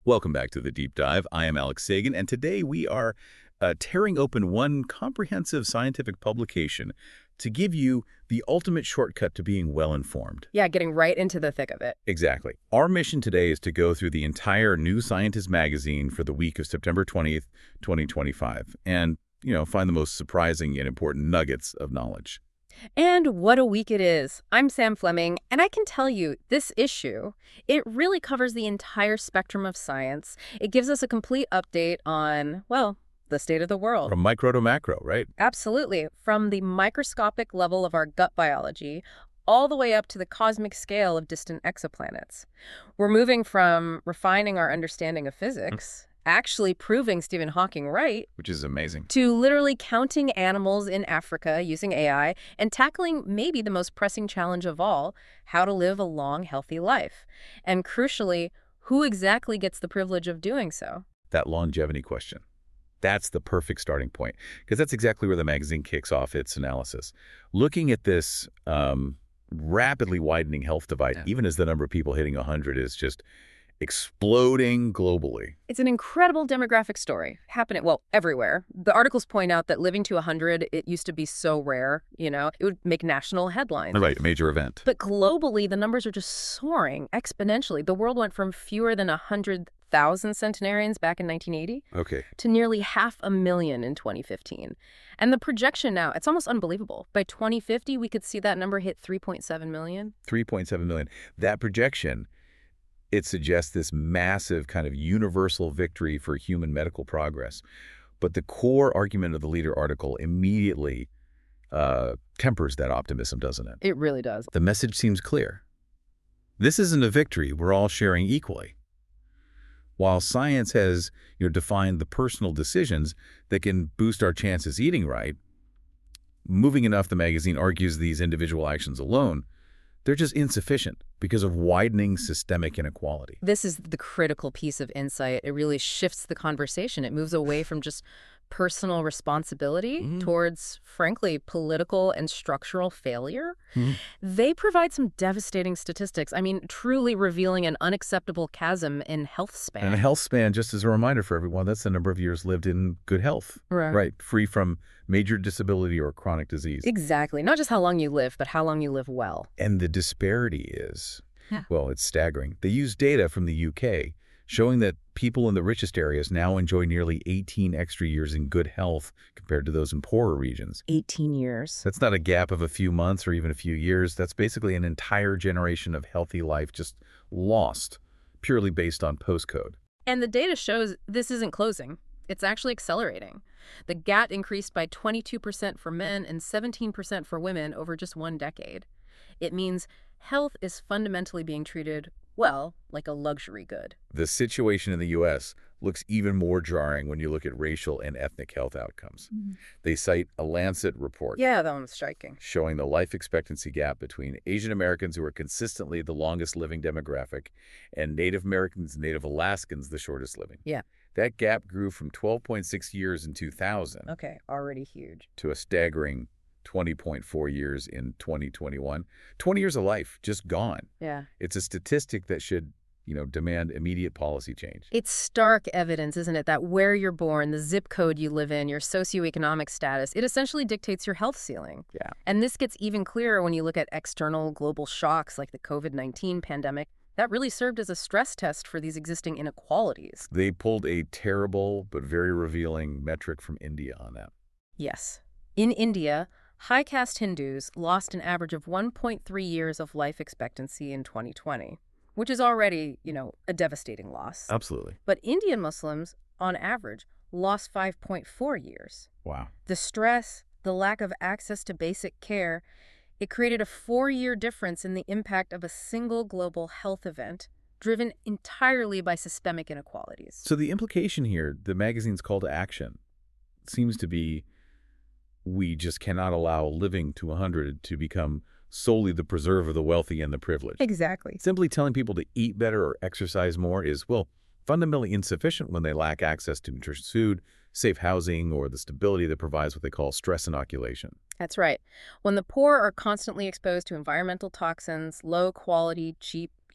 Welcome back to The Deep Dive. I am Alex Sagan, and today we are tearing open one comprehensive scientific publication to give you the ultimate shortcut to being well-informed. Yeah, getting right into the thick of it. Exactly. Our mission today is to go through the entire New Scientist magazine for the week of September 20th, 2025, and, find the most surprising and important nuggets of knowledge. And what a week it is. I'm Sam Fleming, and I can tell you, this issue, it really covers the entire spectrum of science. It gives us a complete update on, well, the state of the world. From micro to macro, right? Absolutely. From the microscopic level of our gut biology all the way up to the cosmic scale of distant exoplanets. We're moving from refining our understanding of physics, actually proving Stephen Hawking right, Which is amazing. to literally counting animals in Africa using AI and tackling maybe the most pressing challenge of all, how to live a long, healthy life. And crucially, who exactly gets the privilege of doing so? That longevity question. That's the perfect starting point, because that's exactly where the magazine kicks off its analysis. Looking at this rapidly widening health divide, even as the number of people hitting 100 is just exploding globally. It's an incredible demographic story happening, well, everywhere. The articles point out that living to 100, it used to be so rare, it would make national headlines. Right, a major event. But globally, the numbers are just soaring exponentially. The world went from fewer than 100,000 centenarians back in 1980 Okay. to nearly 500,000 in 2015. And the projection now, it's almost unbelievable. By 2050, we could see that number hit 3.7 million. 3.7 million. That projection, it suggests this massive kind of universal victory for human medical progress. But the core argument of the Leader article immediately tempers that optimism, doesn't it? It really does. The message seems clear. This isn't a victory we're all sharing equally. While science has defined the personal decisions that can boost our chances eating right, Moving Enough, the magazine argues these individual actions alone, they're just insufficient because of widening systemic inequality. This is the critical piece of insight. It really shifts the conversation. It moves away from just personal responsibility towards, frankly, political and structural failure. They provide some devastating statistics. I mean, truly revealing an unacceptable chasm in health span. And a health span, just as a reminder for everyone, that's the number of years lived in good health. Right, free from major disability or chronic disease. Exactly. Not just how long you live, but how long you live well. And the disparity is, well, it's staggering. They use data from the UK showing that people in the richest areas now enjoy nearly 18 extra years in good health compared to those in poorer regions. 18 years. That's not a gap of a few months or even a few years. That's basically an entire generation of healthy life just lost, purely based on postcode. And the data shows this isn't closing. It's actually accelerating. The gap increased by 22% for men and 17% for women over just one decade. It means health is fundamentally being treated, well, like a luxury good. The situation in the U.S. looks even more jarring when you look at racial and ethnic health outcomes. They cite a Lancet report Yeah, that one's striking. showing the life expectancy gap between Asian Americans, who are consistently the longest living demographic, and Native Americans and Native Alaskans, the shortest living. Yeah. That gap grew from 12.6 years in 2000 Okay, already huge. to a staggering 20.4 years in 2021. 20 years of life just gone. Yeah. It's a statistic that should, demand immediate policy change. It's stark evidence, isn't it, that where you're born, the zip code you live in, your socioeconomic status, it essentially dictates your health ceiling. Yeah. And this gets even clearer when you look at external global shocks like the COVID-19 pandemic. That really served as a stress test for these existing inequalities. They pulled a terrible but very revealing metric from India on that. Yes. In India, high caste Hindus lost an average of 1.3 years of life expectancy in 2020, which is already, a devastating loss. Absolutely. But Indian Muslims, on average, lost 5.4 years. Wow. The stress, the lack of access to basic care, it created a 4-year difference in the impact of a single global health event driven entirely by systemic inequalities. So the implication here, the magazine's call to action, seems to be we just cannot allow living to 100 to become solely the preserve of the wealthy and the privileged. Exactly. Simply telling people to eat better or exercise more is, well, fundamentally insufficient when they lack access to nutritious food, safe housing, or the stability that provides what they call stress inoculation. That's right. When the poor are constantly exposed to environmental toxins, low quality, cheap,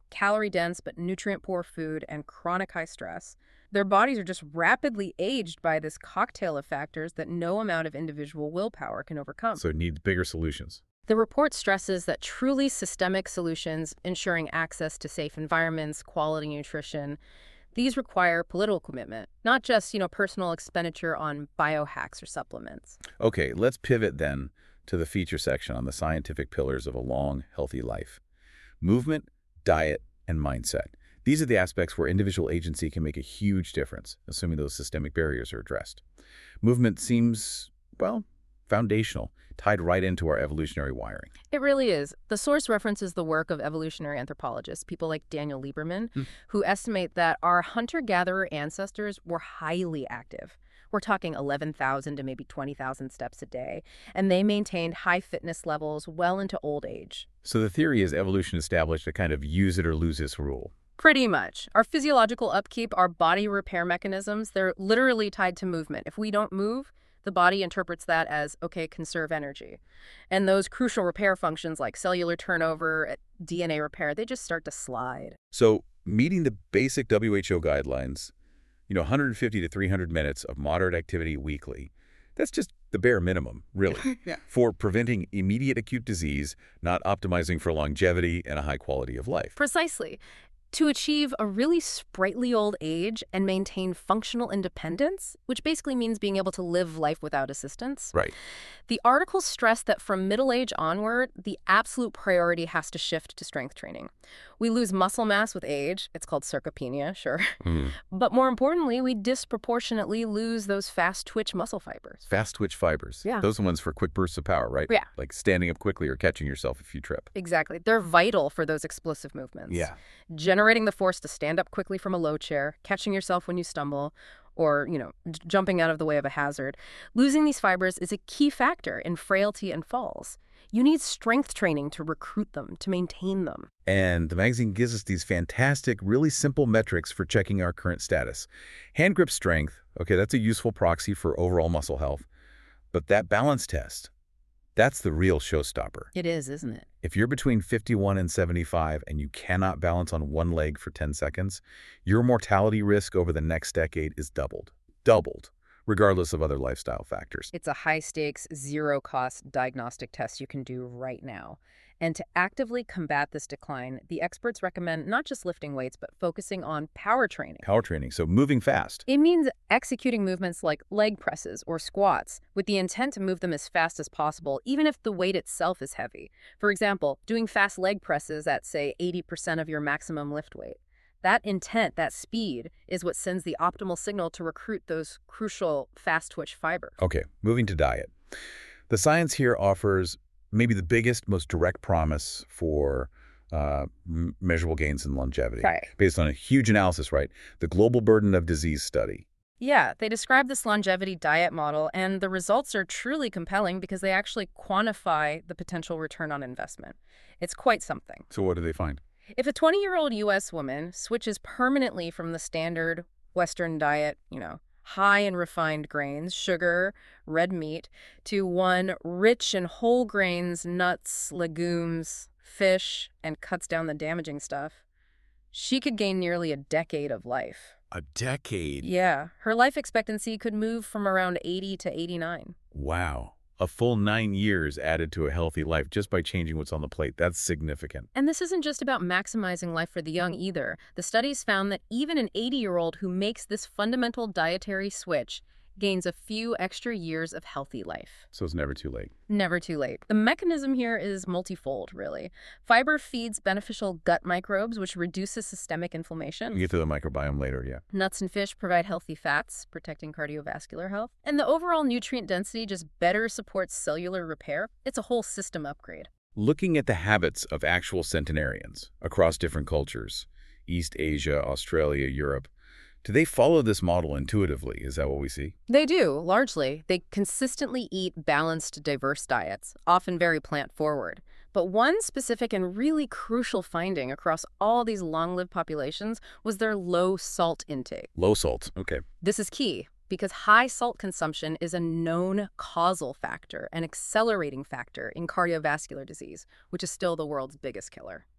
calorie-dense but nutrient-poor food, and chronic high stress. Their bodies are just rapidly aged by this cocktail of factors that no amount of individual willpower can overcome. So it needs bigger solutions. The report stresses that truly systemic solutions, ensuring access to safe environments, quality nutrition, these require political commitment, not just, personal expenditure on biohacks or supplements. Okay, let's pivot then to the feature section on the scientific pillars of a long, healthy life. Movement, diet, and mindset. These are the aspects where individual agency can make a huge difference, assuming those systemic barriers are addressed. Movement seems, well, foundational, tied right into our evolutionary wiring. It really is. The source references the work of evolutionary anthropologists, people like Daniel Lieberman, who estimate that our hunter-gatherer ancestors were highly active. We're talking 11,000 to maybe 20,000 steps a day, and they maintained high fitness levels well into old age. So the theory is evolution established a kind of use it or lose this rule. Pretty much. Our physiological upkeep, our body repair mechanisms, they're literally tied to movement. If we don't move, the body interprets that as, okay, conserve energy. And those crucial repair functions like cellular turnover, DNA repair, they just start to slide. So meeting the basic WHO guidelines, 150 to 300 minutes of moderate activity weekly, that's just the bare minimum, really, for preventing immediate acute disease, not optimizing for longevity and a high quality of life. Precisely. To achieve a really sprightly old age and maintain functional independence, which basically means being able to live life without assistance. Right. The article stressed that from middle age onward, the absolute priority has to shift to strength training. We lose muscle mass with age. It's called sarcopenia, sure. But more importantly, we disproportionately lose those fast-twitch muscle fibers. Fast-twitch fibers. Yeah. Those are the ones for quick bursts of power, right? Yeah. Like standing up quickly or catching yourself if you trip. Exactly. They're vital for those explosive movements. Yeah. Generating the force to stand up quickly from a low chair, catching yourself when you stumble, or, jumping out of the way of a hazard. Losing these fibers is a key factor in frailty and falls. You need strength training to recruit them, to maintain them. And the magazine gives us these fantastic, really simple metrics for checking our current status. Hand grip strength, okay, that's a useful proxy for overall muscle health. But that balance test, that's the real showstopper. It is, isn't it? If you're between 51 and 75 and you cannot balance on one leg for 10 seconds, your mortality risk over the next decade is doubled, regardless of other lifestyle factors. It's a high-stakes, zero-cost diagnostic test you can do right now. And to actively combat this decline, the experts recommend not just lifting weights, but focusing on power training. Power training, so moving fast. It means executing movements like leg presses or squats with the intent to move them as fast as possible, even if the weight itself is heavy. For example, doing fast leg presses at, say, 80% of your maximum lift weight. That intent, that speed, is what sends the optimal signal to recruit those crucial fast-twitch fibers. Okay, moving to diet. The science here offers maybe the biggest, most direct promise for measurable gains in longevity. Right. Based on a huge analysis, right? The Global Burden of Disease study. Yeah, they describe this longevity diet model, and the results are truly compelling because they actually quantify the potential return on investment. It's quite something. So what do they find? If a 20-year-old U.S. woman switches permanently from the standard Western diet, high in refined grains, sugar, red meat, to one rich in whole grains, nuts, legumes, fish, and cuts down the damaging stuff, she could gain nearly a decade of life. A decade? Yeah. Her life expectancy could move from around 80 to 89. Wow. A full 9 years added to a healthy life just by changing what's on the plate. That's significant. And this isn't just about maximizing life for the young either. The studies found that even an 80-year-old who makes this fundamental dietary switch gains a few extra years of healthy life. So it's never too late. Never too late. The mechanism here is multifold, really. Fiber feeds beneficial gut microbes, which reduces systemic inflammation. We'll get to the microbiome later, yeah. Nuts and fish provide healthy fats, protecting cardiovascular health. And the overall nutrient density just better supports cellular repair. It's a whole system upgrade. Looking at the habits of actual centenarians across different cultures, East Asia, Australia, Europe, do they follow this model intuitively? Is that what we see? They do, largely. They consistently eat balanced, diverse diets, often very plant-forward. But one specific and really crucial finding across all these long-lived populations was their low salt intake. Low salt, okay. This is key, because high salt consumption is a known causal factor, an accelerating factor in cardiovascular disease, which is still the world's biggest killer.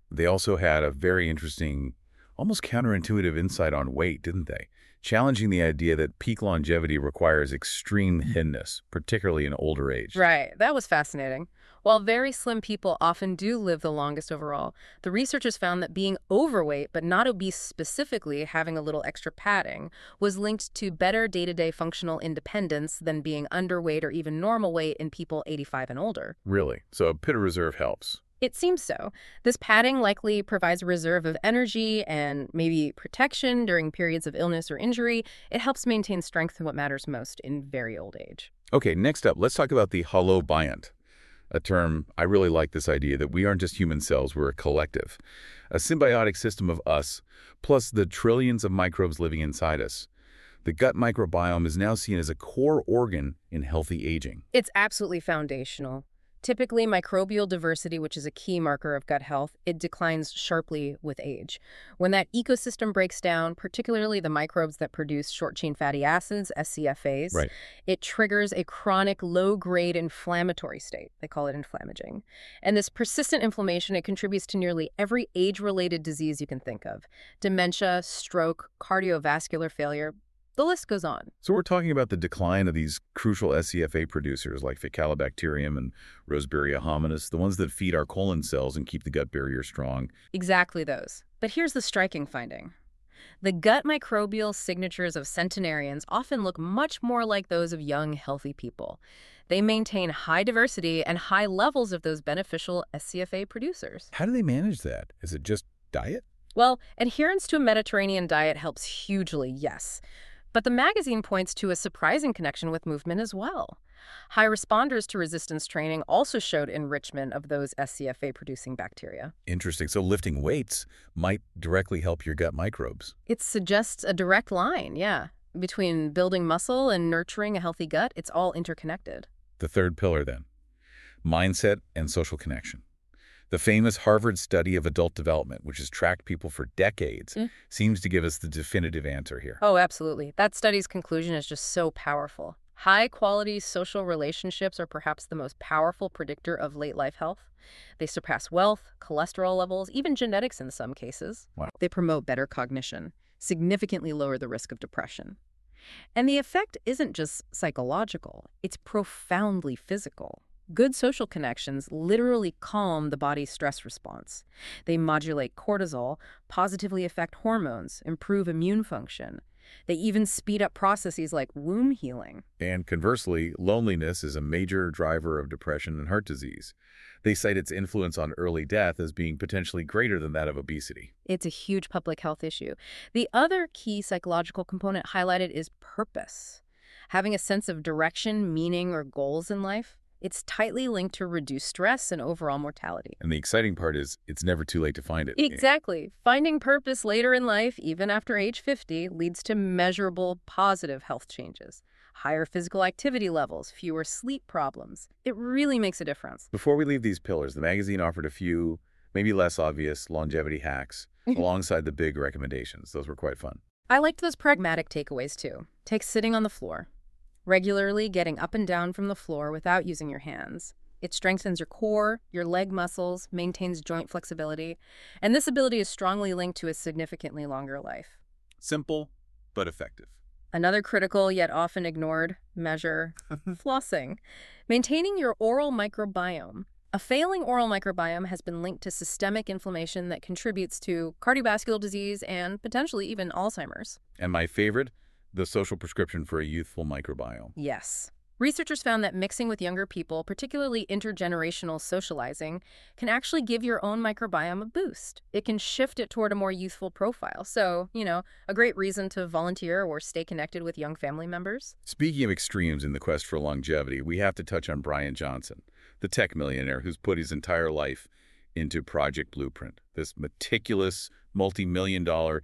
They also had a very interesting, almost counterintuitive insight on weight, didn't they? Challenging the idea that peak longevity requires extreme thinness, particularly in older age. Right, that was fascinating. While very slim people often do live the longest overall, the researchers found that being overweight, but not obese specifically, having a little extra padding, was linked to better day-to-day functional independence than being underweight or even normal weight in people 85 and older. Really? So a bit of reserve helps. It seems so. This padding likely provides a reserve of energy and maybe protection during periods of illness or injury. It helps maintain strength in what matters most in very old age. Okay, next up, let's talk about the holobiont, a term I really like this idea that we aren't just human cells, we're a collective. A symbiotic system of us, plus the trillions of microbes living inside us. The gut microbiome is now seen as a core organ in healthy aging. It's absolutely foundational. Typically, microbial diversity, which is a key marker of gut health, it declines sharply with age. When that ecosystem breaks down, particularly the microbes that produce short-chain fatty acids, SCFAs, Right. it triggers a chronic low-grade inflammatory state. They call it inflammaging. And this persistent inflammation, it contributes to nearly every age-related disease you can think of. Dementia, stroke, cardiovascular failure, the list goes on. So we're talking about the decline of these crucial SCFA producers like Faecalibacterium and Roseburia hominis, the ones that feed our colon cells and keep the gut barrier strong. Exactly those. But here's the striking finding. The gut microbial signatures of centenarians often look much more like those of young, healthy people. They maintain high diversity and high levels of those beneficial SCFA producers. How do they manage that? Is it just diet? Well, adherence to a Mediterranean diet helps hugely, yes. But the magazine points to a surprising connection with movement as well. High responders to resistance training also showed enrichment of those SCFA-producing bacteria. Interesting. So lifting weights might directly help your gut microbes. It suggests a direct line, yeah. Between building muscle and nurturing a healthy gut, it's all interconnected. The third pillar, then, mindset and social connection. The famous Harvard study of adult development, which has tracked people for decades, seems to give us the definitive answer here. Oh, absolutely. That study's conclusion is just so powerful. High-quality social relationships are perhaps the most powerful predictor of late-life health. They surpass wealth, cholesterol levels, even genetics in some cases. Wow. They promote better cognition, significantly lower the risk of depression. And the effect isn't just psychological, it's profoundly physical. Good social connections literally calm the body's stress response. They modulate cortisol, positively affect hormones, improve immune function. They even speed up processes like womb healing. And conversely, loneliness is a major driver of depression and heart disease. They cite its influence on early death as being potentially greater than that of obesity. It's a huge public health issue. The other key psychological component highlighted is purpose. Having a sense of direction, meaning, or goals in life. It's tightly linked to reduced stress and overall mortality. And the exciting part is it's never too late to find it. Exactly. Finding purpose later in life, even after age 50, leads to measurable positive health changes. Higher physical activity levels, fewer sleep problems. It really makes a difference. Before we leave these pillars, the magazine offered a few, maybe less obvious, longevity hacks alongside the big recommendations. Those were quite fun. I liked those pragmatic takeaways too. Take sitting on the floor. Regularly getting up and down from the floor without using your hands. It strengthens your core, your leg muscles, maintains joint flexibility, and this ability is strongly linked to a significantly longer life. Simple, but effective. Another critical yet often ignored measure, flossing. Maintaining your oral microbiome. A failing oral microbiome has been linked to systemic inflammation that contributes to cardiovascular disease and potentially even Alzheimer's. And my favorite, the social prescription for a youthful microbiome. Yes. Researchers found that mixing with younger people, particularly intergenerational socializing, can actually give your own microbiome a boost. It can shift it toward a more youthful profile. So, a great reason to volunteer or stay connected with young family members. Speaking of extremes in the quest for longevity, we have to touch on Brian Johnson, the tech millionaire who's put his entire life into Project Blueprint, this meticulous, multi-million-dollar,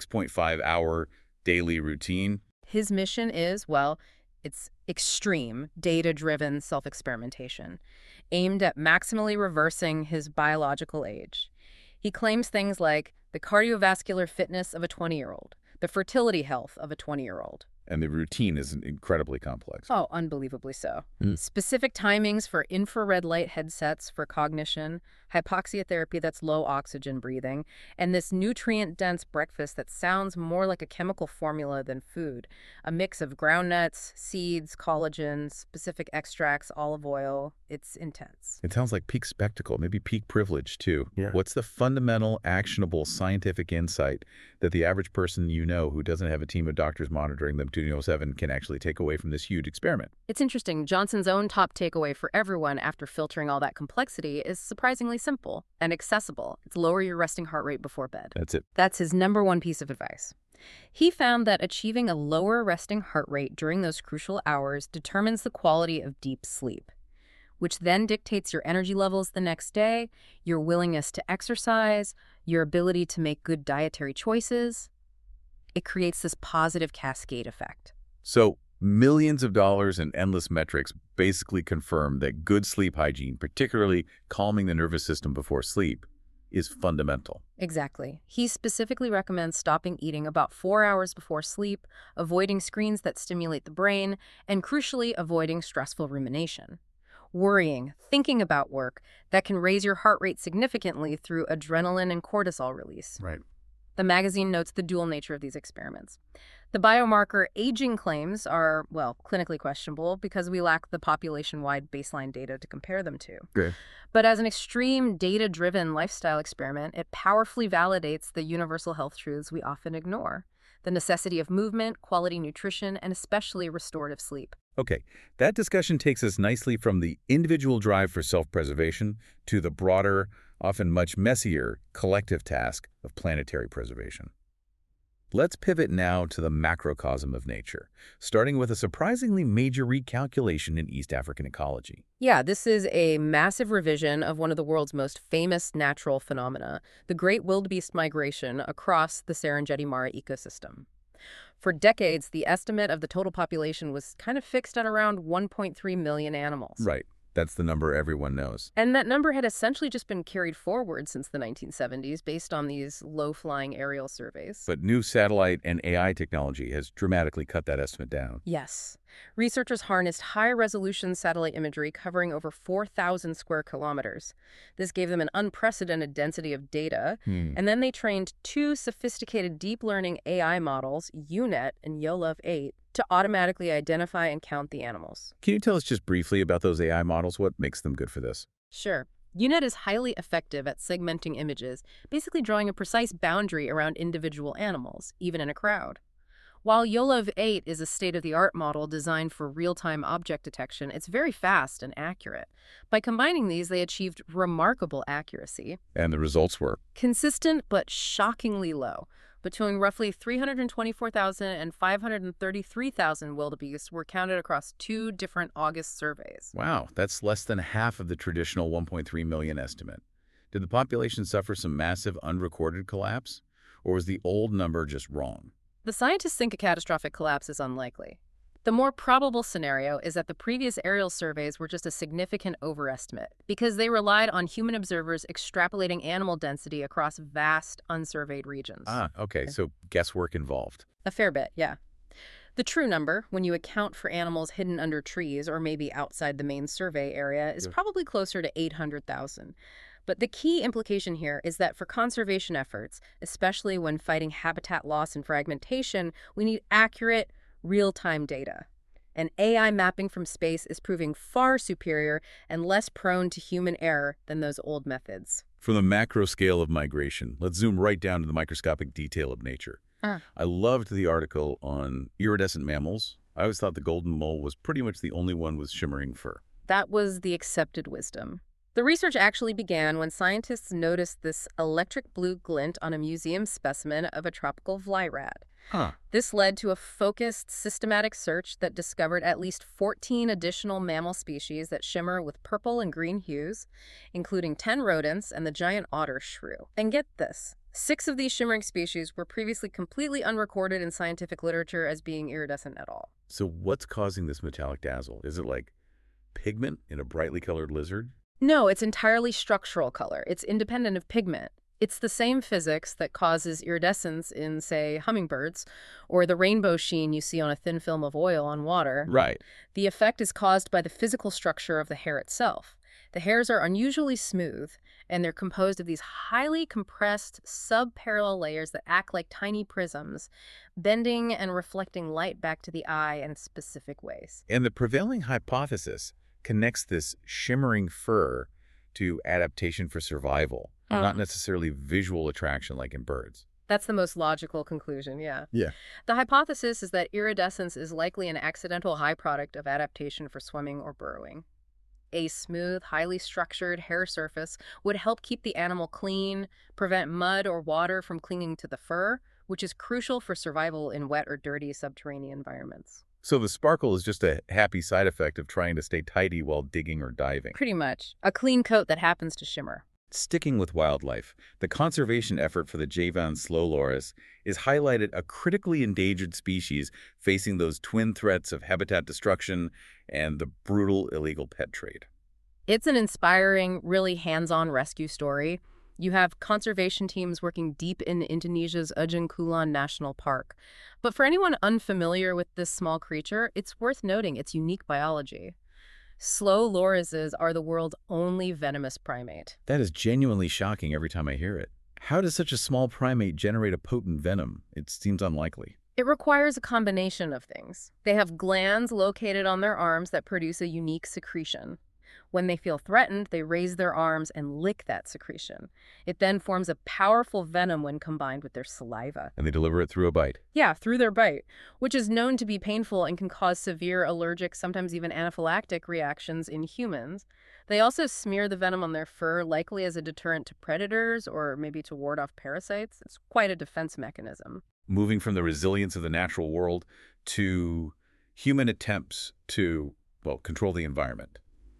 6.5-hour daily routine. His mission is, well, it's extreme, data-driven self-experimentation, aimed at maximally reversing his biological age. He claims things like the cardiovascular fitness of a 20-year-old, the fertility health of a 20-year-old, And the routine is incredibly complex. Oh, unbelievably so. Mm. Specific timings for infrared light headsets for cognition, hypoxia therapy that's low oxygen breathing, and this nutrient-dense breakfast that sounds more like a chemical formula than food. A mix of ground nuts, seeds, collagen, specific extracts, olive oil. It's intense. It sounds like peak spectacle, maybe peak privilege, too. Yeah. What's the fundamental, actionable scientific insight that the average person you know who doesn't have a team of doctors monitoring them 24/7 can actually take away from this huge experiment? It's interesting. Johnson's own top takeaway for everyone after filtering all that complexity is surprisingly simple and accessible. It's lower your resting heart rate before bed. That's it. That's his #1 piece of advice. He found that achieving a lower resting heart rate during those crucial hours determines the quality of deep sleep, which then dictates your energy levels the next day, your willingness to exercise, your ability to make good dietary choices. It creates this positive cascade effect. So millions of dollars and endless metrics basically confirm that good sleep hygiene, particularly calming the nervous system before sleep, is fundamental. Exactly. He specifically recommends stopping eating about 4 hours before sleep, avoiding screens that stimulate the brain, and crucially, avoiding stressful rumination. Worrying, thinking about work, that can raise your heart rate significantly through adrenaline and cortisol release. Right. The magazine notes the dual nature of these experiments. The biomarker aging claims are, well, clinically questionable because we lack the population-wide baseline data to compare them to. Good. But as an extreme data-driven lifestyle experiment, it powerfully validates the universal health truths we often ignore: the necessity of movement, quality nutrition, and especially restorative sleep. Okay, that discussion takes us nicely from the individual drive for self-preservation to the broader, often much messier, collective task of planetary preservation. Let's pivot now to the macrocosm of nature, starting with a surprisingly major recalculation in East African ecology. Yeah, this is a massive revision of one of the world's most famous natural phenomena, the Great Wildebeest Migration across the Serengeti Mara ecosystem. For decades, the estimate of the total population was kind of fixed at around 1.3 million animals. Right. That's the number everyone knows. And that number had essentially just been carried forward since the 1970s based on these low-flying aerial surveys. But new satellite and AI technology has dramatically cut that estimate down. Yes. Researchers harnessed high-resolution satellite imagery covering over 4,000 square kilometers. This gave them an unprecedented density of data, and then they trained 2 sophisticated deep learning AI models, UNet and YOLOV-8, to automatically identify and count the animals. Can you tell us just briefly about those AI models? What makes them good for this? Sure. UNet is highly effective at segmenting images, basically drawing a precise boundary around individual animals, even in a crowd. While YOLOV-8 is a state-of-the-art model designed for real-time object detection, it's very fast and accurate. By combining these, they achieved remarkable accuracy. And the results were? Consistent but shockingly low. Between roughly 324,000 and 533,000 wildebeest were counted across 2 different August surveys. Wow, that's less than half of the traditional 1.3 million estimate. Did the population suffer some massive unrecorded collapse? Or was the old number just wrong? The scientists think a catastrophic collapse is unlikely. The more probable scenario is that the previous aerial surveys were just a significant overestimate because they relied on human observers extrapolating animal density across vast, unsurveyed regions. Ah, okay, so guesswork involved. A fair bit, yeah. The true number, when you account for animals hidden under trees or maybe outside the main survey area, is probably closer to 800,000. But the key implication here is that for conservation efforts, especially when fighting habitat loss and fragmentation, we need accurate, real-time data. And AI mapping from space is proving far superior and less prone to human error than those old methods. From the macro scale of migration, let's zoom right down to the microscopic detail of nature. I loved the article on iridescent mammals. I always thought the golden mole was pretty much the only one with shimmering fur. That was the accepted wisdom. The research actually began when scientists noticed this electric blue glint on a museum specimen of a tropical flyrat. This led to a focused, systematic search that discovered at least 14 additional mammal species that shimmer with purple and green hues, including 10 rodents and the giant otter shrew. And get this, 6 of these shimmering species were previously completely unrecorded in scientific literature as being iridescent at all. So what's causing this metallic dazzle? Is it like pigment in a brightly colored lizard? No, it's entirely structural color. It's independent of pigment. It's the same physics that causes iridescence in, say, hummingbirds, or the rainbow sheen you see on a thin film of oil on water. Right. The effect is caused by the physical structure of the hair itself. The hairs are unusually smooth, and they're composed of these highly compressed subparallel layers that act like tiny prisms, bending and reflecting light back to the eye in specific ways. And the prevailing hypothesis connects this shimmering fur to adaptation for survival, not necessarily visual attraction like in birds. That's the most logical conclusion, yeah. Yeah. The hypothesis is that iridescence is likely an accidental byproduct of adaptation for swimming or burrowing. A smooth, highly structured hair surface would help keep the animal clean, prevent mud or water from clinging to the fur, which is crucial for survival in wet or dirty subterranean environments. So the sparkle is just a happy side effect of trying to stay tidy while digging or diving. Pretty much. A clean coat that happens to shimmer. Sticking with wildlife, the conservation effort for the Javan slow loris is highlighted a critically endangered species facing those twin threats of habitat destruction and the brutal illegal pet trade. It's an inspiring, really hands-on rescue story. You have conservation teams working deep in Indonesia's Ujung Kulon National Park. But for anyone unfamiliar with this small creature, it's worth noting its unique biology. Slow lorises are the world's only venomous primate. That is genuinely shocking every time I hear it. How does such a small primate generate a potent venom? It seems unlikely. It requires a combination of things. They have glands located on their arms that produce a unique secretion. When they feel threatened, they raise their arms and lick that secretion. It then forms a powerful venom when combined with their saliva. And they deliver it through a bite. Yeah, through their bite, which is known to be painful and can cause severe allergic, sometimes even anaphylactic reactions in humans. They also smear the venom on their fur, likely as a deterrent to predators or maybe to ward off parasites. It's quite a defense mechanism. Moving from the resilience of the natural world to human attempts to, well, control the environment.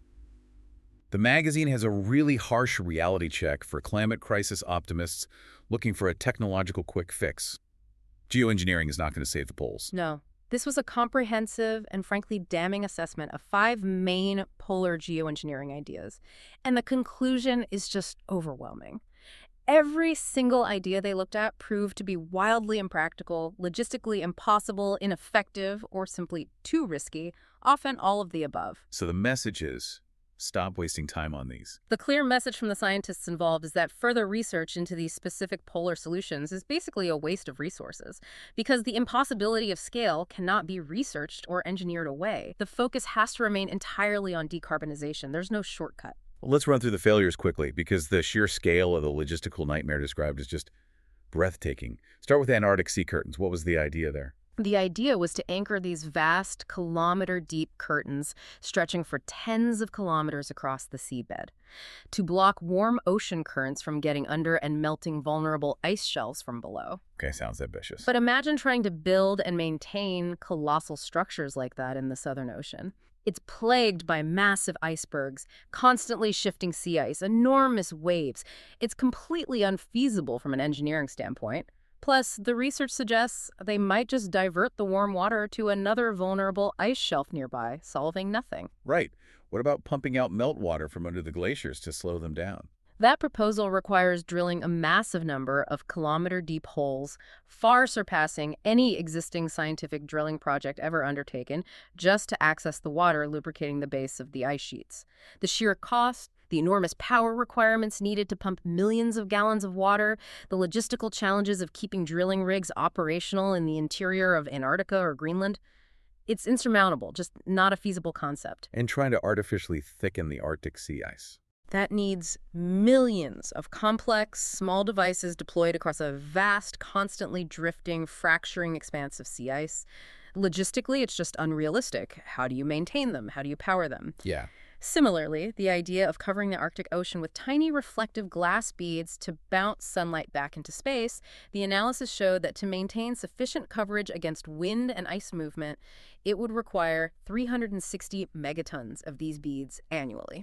The magazine has a really harsh reality check for climate crisis optimists looking for a technological quick fix. Geoengineering is not going to save the poles. No. This was a comprehensive and frankly damning assessment of 5 main polar geoengineering ideas. And the conclusion is just overwhelming. Every single idea they looked at proved to be wildly impractical, logistically impossible, ineffective, or simply too risky, often all of the above. So the message is, stop wasting time on these. The clear message from the scientists involved is that further research into these specific polar solutions is basically a waste of resources, because the impossibility of scale cannot be researched or engineered away. The focus has to remain entirely on decarbonization. There's no shortcut. Well, let's run through the failures quickly, because the sheer scale of the logistical nightmare described is just breathtaking. Start with Antarctic sea curtains. What was the idea there? The idea was to anchor these vast, kilometer-deep curtains stretching for tens of kilometers across the seabed, to block warm ocean currents from getting under and melting vulnerable ice shelves from below. Okay, sounds ambitious. But imagine trying to build and maintain colossal structures like that in the Southern Ocean. It's plagued by massive icebergs, constantly shifting sea ice, enormous waves. It's completely unfeasible from an engineering standpoint. Plus, the research suggests they might just divert the warm water to another vulnerable ice shelf nearby, solving nothing. Right. What about pumping out meltwater from under the glaciers to slow them down? That proposal requires drilling a massive number of kilometer-deep holes, far surpassing any existing scientific drilling project ever undertaken, just to access the water lubricating the base of the ice sheets. The sheer cost, the enormous power requirements needed to pump millions of gallons of water, the logistical challenges of keeping drilling rigs operational in the interior of Antarctica or Greenland. It's insurmountable, just not a feasible concept. And trying to artificially thicken the Arctic sea ice. That needs millions of complex, small devices deployed across a vast, constantly drifting, fracturing expanse of sea ice. Logistically, it's just unrealistic. How do you maintain them? How do you power them? Yeah. Similarly, the idea of covering the Arctic Ocean with tiny reflective glass beads to bounce sunlight back into space, the analysis showed that to maintain sufficient coverage against wind and ice movement, it would require 360 megatons of these beads annually.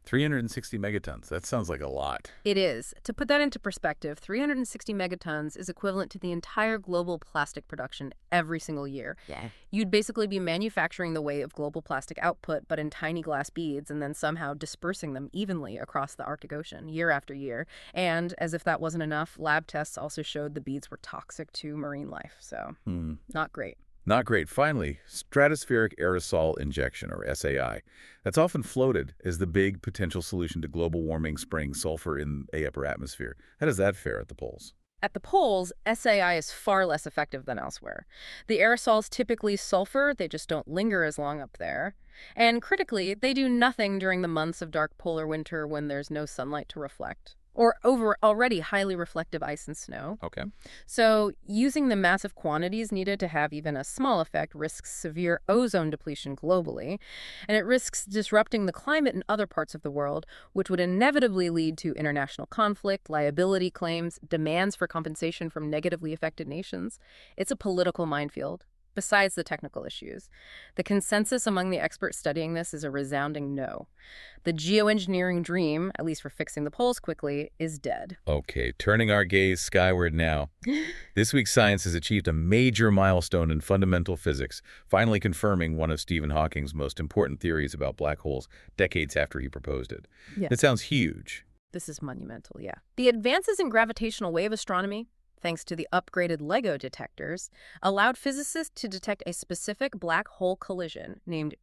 360 megatons. That sounds like a lot. It is. To put that into perspective, 360 megatons is equivalent to the entire global plastic production every single year. Yeah. You'd basically be manufacturing the weight of global plastic output, but in tiny glass beads, and then somehow dispersing them evenly across the Arctic Ocean year after year. And as if that wasn't enough, lab tests also showed the beads were toxic to marine life. So, not great. Not great. Finally, stratospheric aerosol injection, or SAI. That's often floated as the big potential solution to global warming, spraying sulfur in the upper atmosphere. How does that fare at the poles? At the poles, SAI is far less effective than elsewhere. The aerosols typically sulfur, they just don't linger as long up there. And critically, they do nothing during the months of dark polar winter when there's no sunlight to reflect, or over already highly reflective ice and snow. Okay. So using the massive quantities needed to have even a small effect risks severe ozone depletion globally, and it risks disrupting the climate in other parts of the world, which would inevitably lead to international conflict, liability claims, demands for compensation from negatively affected nations. It's a political minefield. Besides the technical issues, the consensus among the experts studying this is a resounding no. The geoengineering dream, at least for fixing the poles quickly, is dead. Okay, turning our gaze skyward now. This week's science has achieved a major milestone in fundamental physics, finally confirming one of Stephen Hawking's most important theories about black holes decades after he proposed it. Yeah. That sounds huge. This is monumental, yeah. The advances in gravitational wave astronomy, thanks to the upgraded LIGO detectors, allowed physicists to detect a specific black hole collision named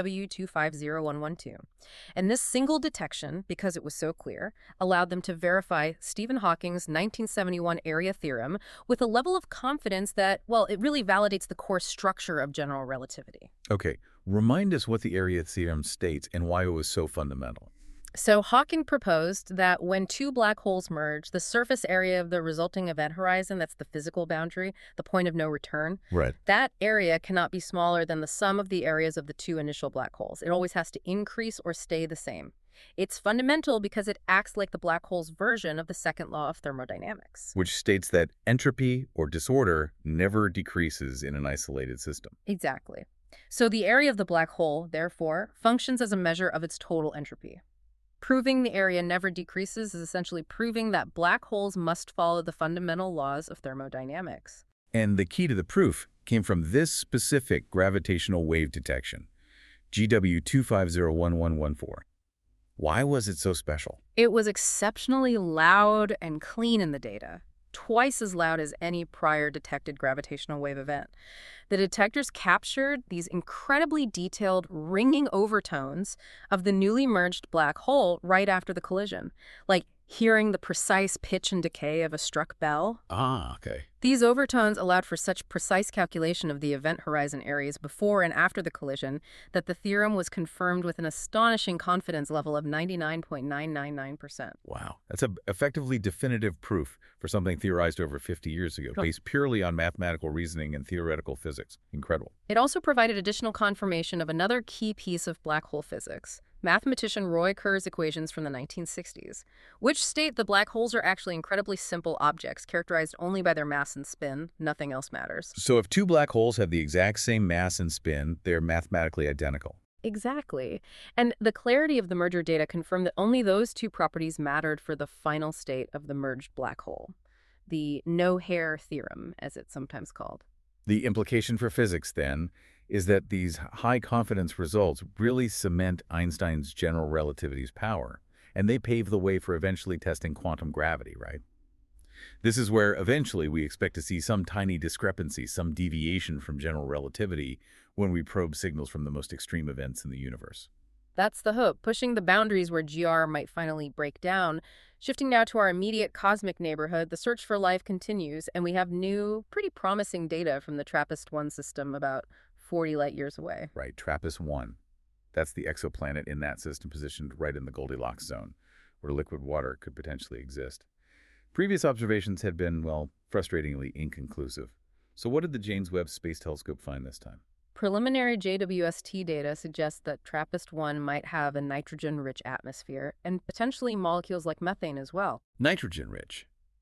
GW250112. And this single detection, because it was so clear, allowed them to verify Stephen Hawking's 1971 area theorem with a level of confidence that, well, it really validates the core structure of general relativity. Okay, remind us what the area theorem states and why it was so fundamental. So Hawking proposed that when two black holes merge, the surface area of the resulting event horizon, that's the physical boundary, the point of no return, Right. that area cannot be smaller than the sum of the areas of the two initial black holes. It always has to increase or stay the same. It's fundamental because it acts like the black hole's version of the second law of thermodynamics. Which states that entropy or disorder never decreases in an isolated system. Exactly. So the area of the black hole, therefore, functions as a measure of its total entropy. Proving the area never decreases is essentially proving that black holes must follow the fundamental laws of thermodynamics. And the key to the proof came from this specific gravitational wave detection, GW25011114. Why was it so special? It was exceptionally loud and clean in the data, twice as loud as any prior detected gravitational wave event. The detectors captured these incredibly detailed, ringing overtones of the newly merged black hole right after the collision, like hearing the precise pitch and decay of a struck bell. Ah, okay. These overtones allowed for such precise calculation of the event horizon areas before and after the collision that the theorem was confirmed with an astonishing confidence level of 99.999%. Wow. That's effectively definitive proof for something theorized over 50 years ago, based purely on mathematical reasoning and theoretical physics. Incredible. It also provided additional confirmation of another key piece of black hole physics, mathematician Roy Kerr's equations from the 1960s, which state that black holes are actually incredibly simple objects characterized only by their mass and spin. Nothing else matters. So if two black holes have the exact same mass and spin, they're mathematically identical. Exactly. And the clarity of the merger data confirmed that only those two properties mattered for the final state of the merged black hole, the no-hair theorem, as it's sometimes called. The implication for physics, then, is that these high-confidence results really cement Einstein's general relativity's power, and they pave the way for eventually testing quantum gravity, right? This is where eventually we expect to see some tiny discrepancy, some deviation from general relativity when we probe signals from the most extreme events in the universe. That's the hope, pushing the boundaries where GR might finally break down. Shifting now to our immediate cosmic neighborhood, the search for life continues, and we have new, pretty promising data from the TRAPPIST-1 system about 40 light-years away. Right, TRAPPIST-1. That's the exoplanet in that system positioned right in the Goldilocks zone, where liquid water could potentially exist. Previous observations had been, well, frustratingly inconclusive. So what did the James Webb Space Telescope find this time? Preliminary JWST data suggests that TRAPPIST-1 might have a nitrogen-rich atmosphere and potentially molecules like methane as well. Nitrogen-rich.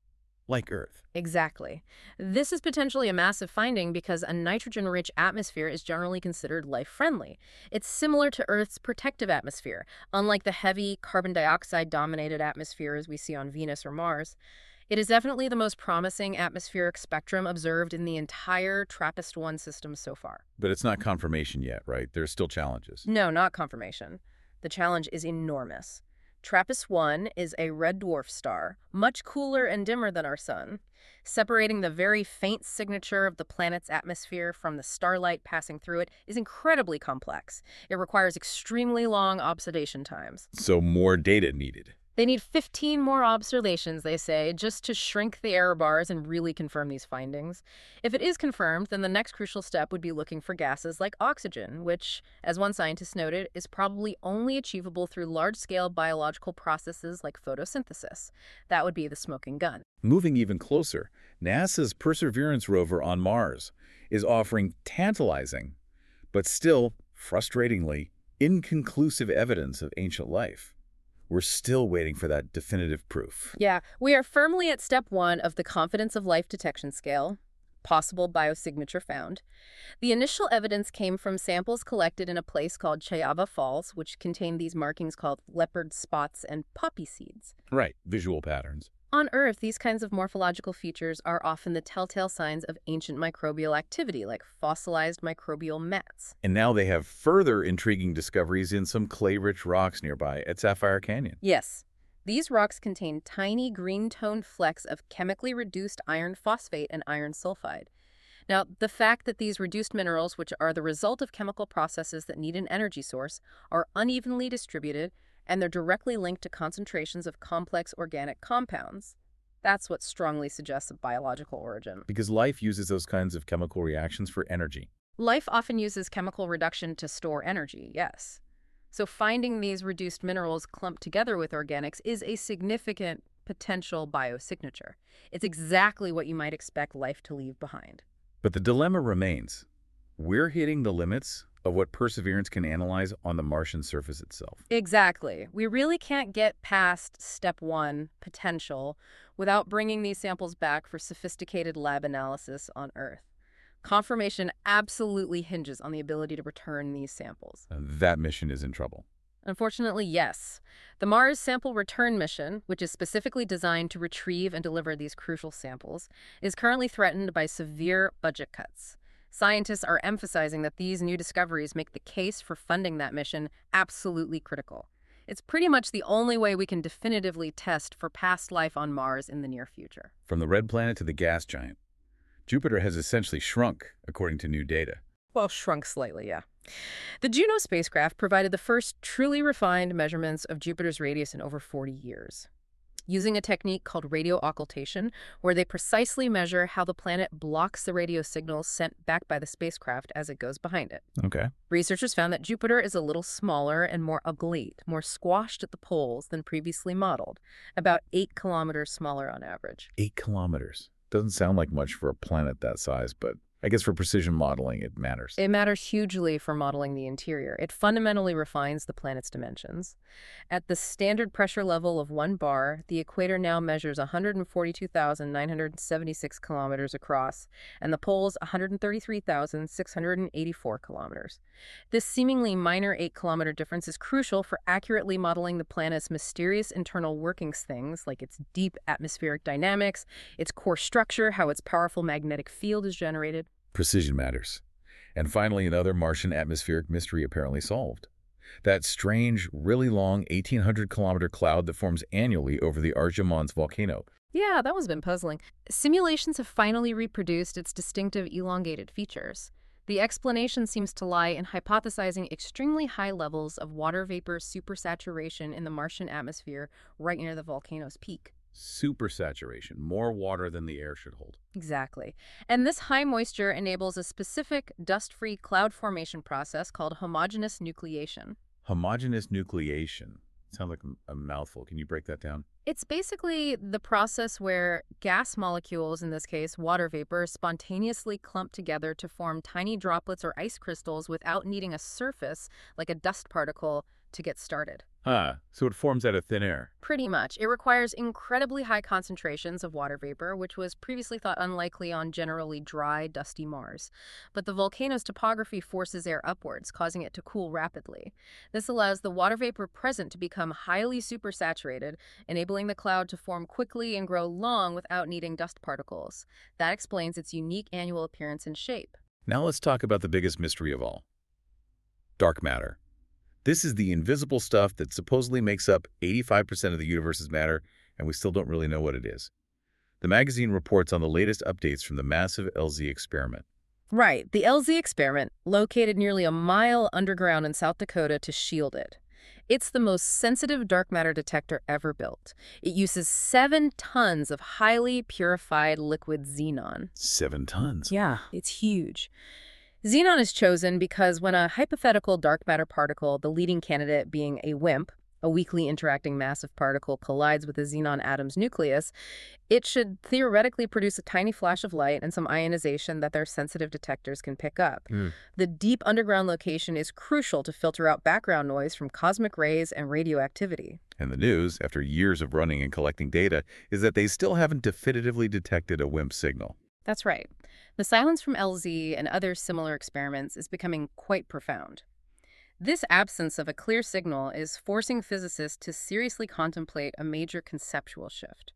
like Earth. Exactly. This is potentially a massive finding because a nitrogen-rich atmosphere is generally considered life-friendly. It's similar to Earth's protective atmosphere, unlike the heavy carbon dioxide-dominated atmospheres we see on Venus or Mars. It is definitely the most promising atmospheric spectrum observed in the entire TRAPPIST-1 system so far. But it's not confirmation yet, right? There's still challenges. No, not confirmation. The challenge is enormous. TRAPPIST-1 is a red dwarf star, much cooler and dimmer than our Sun. Separating the very faint signature of the planet's atmosphere from the starlight passing through it is incredibly complex. It requires extremely long observation times. So more data needed. They need 15 more observations, they say, just to shrink the error bars and really confirm these findings. If it is confirmed, then the next crucial step would be looking for gases like oxygen, which, as one scientist noted, is probably only achievable through large-scale biological processes like photosynthesis. That would be the smoking gun. Moving even closer, NASA's Perseverance rover on Mars is offering tantalizing, but still, frustratingly, inconclusive evidence of ancient life. We're still waiting for that definitive proof. Yeah, we are firmly at step 1 of the confidence of life detection scale, possible biosignature found. The initial evidence came from samples collected in a place called Chayava Falls, which contained these markings called leopard spots and poppy seeds. Right, visual patterns. On Earth, these kinds of morphological features are often the telltale signs of ancient microbial activity, like fossilized microbial mats. And now they have further intriguing discoveries in some clay-rich rocks nearby at Sapphire Canyon. Yes. These rocks contain tiny green-toned flecks of chemically reduced iron phosphate and iron sulfide. Now, the fact that these reduced minerals, which are the result of chemical processes that need an energy source, are unevenly distributed, and they're directly linked to concentrations of complex organic compounds. That's what strongly suggests a biological origin. Because life uses those kinds of chemical reactions for energy. Life often uses chemical reduction to store energy, yes. So finding these reduced minerals clumped together with organics is a significant potential biosignature. It's exactly what you might expect life to leave behind. But the dilemma remains. We're hitting the limits of what Perseverance can analyze on the Martian surface itself. Exactly. We really can't get past step 1, potential, without bringing these samples back for sophisticated lab analysis on Earth. Confirmation absolutely hinges on the ability to return these samples. That mission is in trouble. Unfortunately, yes. The Mars Sample Return Mission, which is specifically designed to retrieve and deliver these crucial samples, is currently threatened by severe budget cuts. Scientists are emphasizing that these new discoveries make the case for funding that mission absolutely critical. It's pretty much the only way we can definitively test for past life on Mars in the near future. From the red planet to the gas giant, Jupiter has essentially shrunk, according to new data. Well, shrunk slightly, yeah. The Juno spacecraft provided the first truly refined measurements of Jupiter's radius in over 40 years. Using a technique called radio occultation, where they precisely measure how the planet blocks the radio signals sent back by the spacecraft as it goes behind it. Okay. Researchers found that Jupiter is a little smaller and more oblate, more squashed at the poles than previously modeled, about 8 kilometers smaller on average. 8 kilometers. Doesn't sound like much for a planet that size, but I guess for precision modeling, it matters. It matters hugely for modeling the interior. It fundamentally refines the planet's dimensions. At the standard pressure level of 1 bar, the equator now measures 142,976 kilometers across, and the poles 133,684 kilometers. This seemingly minor 8-kilometer difference is crucial for accurately modeling the planet's mysterious internal workings, things like its deep atmospheric dynamics, its core structure, how its powerful magnetic field is generated. Precision matters. And finally, another Martian atmospheric mystery apparently solved. That strange, really long 1,800-kilometer cloud that forms annually over the Arja Mons volcano. Yeah, that one's been puzzling. Simulations have finally reproduced its distinctive elongated features. The explanation seems to lie in hypothesizing extremely high levels of water vapor supersaturation in the Martian atmosphere right near the volcano's peak. Supersaturation, more water than the air should hold. Exactly. And this high moisture enables a specific dust-free cloud formation process called homogeneous nucleation. Homogeneous nucleation. Sounds like a mouthful. Can you break that down? It's basically the process where gas molecules, in this case water vapor, spontaneously clump together to form tiny droplets or ice crystals without needing a surface, like a dust particle, to get started. So it forms out of thin air. Pretty much. It requires incredibly high concentrations of water vapor, which was previously thought unlikely on generally dry, dusty Mars. But the volcano's topography forces air upwards, causing it to cool rapidly. This allows the water vapor present to become highly supersaturated, enabling the cloud to form quickly and grow long without needing dust particles. That explains its unique annual appearance and shape. Now let's talk about the biggest mystery of all. Dark matter. This is the invisible stuff that supposedly makes up 85% of the universe's matter, and we still don't really know what it is. The magazine reports on the latest updates from the massive LZ experiment. Right. The LZ experiment, located nearly a mile underground in South Dakota to shield it. It's the most sensitive dark matter detector ever built. It uses 7 tons of highly purified liquid xenon. 7 tons? Yeah, it's huge. Xenon is chosen because when a hypothetical dark matter particle, the leading candidate being a WIMP, a weakly interacting massive particle, collides with a xenon atom's nucleus, it should theoretically produce a tiny flash of light and some ionization that their sensitive detectors can pick up. The deep underground location is crucial to filter out background noise from cosmic rays and radioactivity. And the news, after years of running and collecting data, is that they still haven't definitively detected a WIMP signal. That's right. The silence from LZ and other similar experiments is becoming quite profound. This absence of a clear signal is forcing physicists to seriously contemplate a major conceptual shift.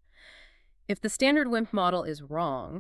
If the standard WIMP model is wrong,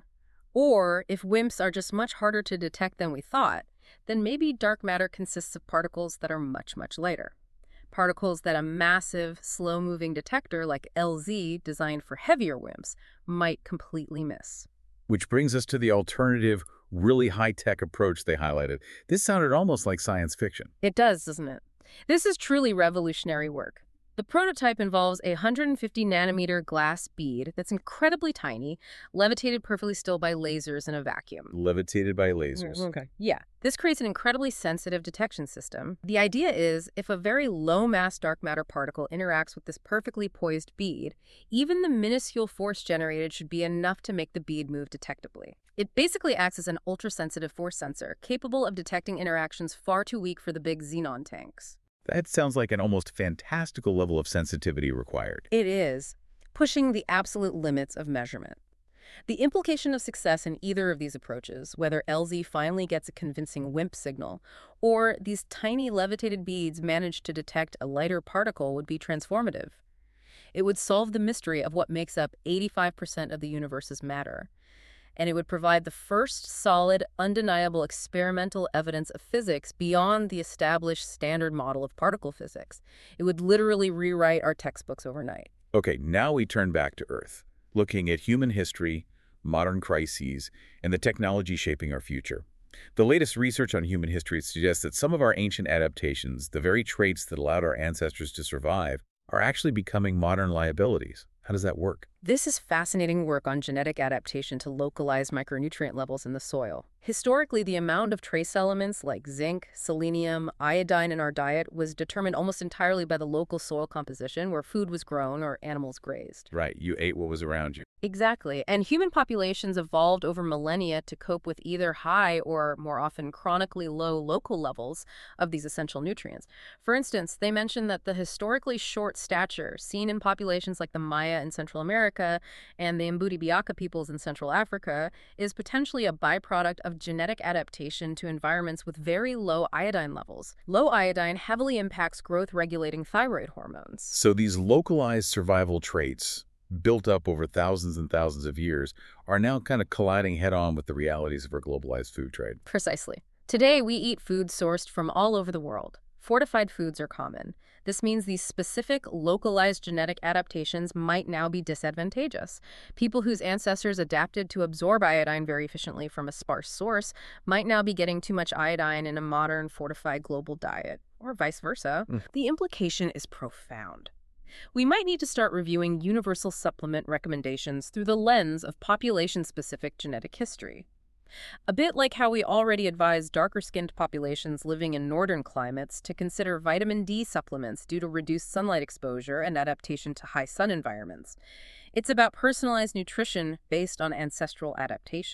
or if WIMPs are just much harder to detect than we thought, then maybe dark matter consists of particles that are much, much lighter. Particles that a massive, slow-moving detector like LZ, designed for heavier WIMPs, might completely miss. Which brings us to the alternative, really high-tech approach they highlighted. This sounded almost like science fiction. It does, doesn't it? This is truly revolutionary work. The prototype involves a 150 nanometer glass bead that's incredibly tiny, levitated perfectly still by lasers in a vacuum. Levitated by lasers. Okay. Yeah. This creates an incredibly sensitive detection system. The idea is if a very low-mass dark matter particle interacts with this perfectly poised bead, even the minuscule force generated should be enough to make the bead move detectably. It basically acts as an ultra-sensitive force sensor, capable of detecting interactions far too weak for the big xenon tanks. That sounds like an almost fantastical level of sensitivity required. It is, pushing the absolute limits of measurement. The implication of success in either of these approaches, whether LZ finally gets a convincing WIMP signal, or these tiny levitated beads manage to detect a lighter particle, would be transformative. It would solve the mystery of what makes up 85% of the universe's matter. And it would provide the first solid, undeniable experimental evidence of physics beyond the established standard model of particle physics. It would literally rewrite our textbooks overnight. Okay, now we turn back to Earth, looking at human history, modern crises, and the technology shaping our future. The latest research on human history suggests that some of our ancient adaptations, the very traits that allowed our ancestors to survive, are actually becoming modern liabilities. How does that work? This is fascinating work on genetic adaptation to localize micronutrient levels in the soil. Historically, the amount of trace elements like zinc, selenium, iodine in our diet was determined almost entirely by the local soil composition where food was grown or animals grazed. Right, you ate what was around you. Exactly. And human populations evolved over millennia to cope with either high or, more often, chronically low local levels of these essential nutrients. For instance, they mentioned that the historically short stature seen in populations like the Maya in Central America and the Mbuti-Biaka peoples in Central Africa is potentially a byproduct of genetic adaptation to environments with very low iodine levels. Low iodine heavily impacts growth-regulating thyroid hormones. So these localized survival traits, built up over thousands and thousands of years, are now kind of colliding head-on with the realities of our globalized food trade. Precisely. Today, we eat food sourced from all over the world. Fortified foods are common. This means these specific, localized genetic adaptations might now be disadvantageous. People whose ancestors adapted to absorb iodine very efficiently from a sparse source might now be getting too much iodine in a modern, fortified global diet, or vice versa. The implication is profound. We might need to start reviewing universal supplement recommendations through the lens of population-specific genetic history. A bit like how we already advise darker-skinned populations living in northern climates to consider vitamin D supplements due to reduced sunlight exposure and adaptation to high sun environments. It's about personalized nutrition based on ancestral adaptation.